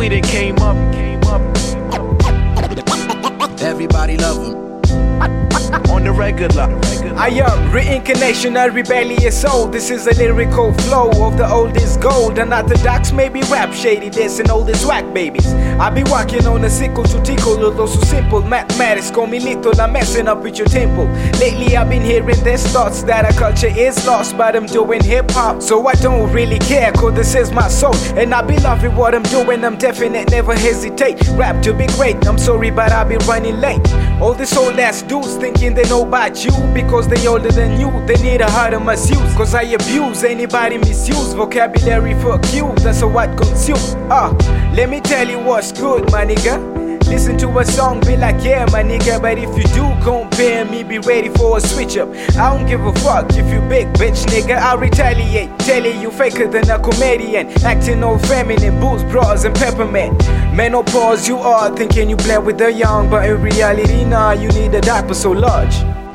we done came up. Everybody love him. On the regular. I am reincarnation, a rebellious soul. This is a lyrical flow of the oldest gold. Unorthodox, maybe rap shady, this and oldest whack babies. I be walking on a sickle to tickle, although so simple. Mathematics, call me little, I'm messing up with your temple. Lately I've been hearing these thoughts that our culture is lost, but I'm doing hip hop, so I don't really care, cause this is my soul. And I be loving what I'm doing, I'm definite, never hesitate. Rap to be great, I'm sorry, but I be running late. All these old ass dudes thinking they know about you because they older than you. They need a harder misuse, cause I abuse anybody misuse vocabulary for you. That's a what consume. Let me tell you what's good, my nigga. Listen to a song, be like, yeah, my nigga. But if you do compare me, be ready for a switch up. I don't give a fuck if you big bitch, nigga. I'll retaliate, telling you faker than a comedian, acting all feminine, booze, bras, and peppermint. Menopause, you are thinking you blend with the young, but in reality, nah, you need a diaper so large.